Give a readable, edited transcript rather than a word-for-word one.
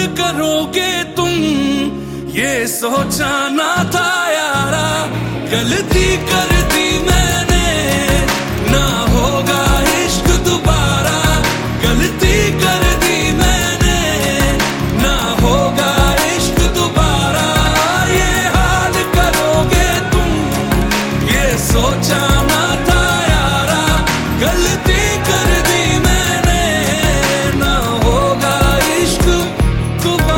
करोगे तुम, ये सोचा ना था यारा। गलती कर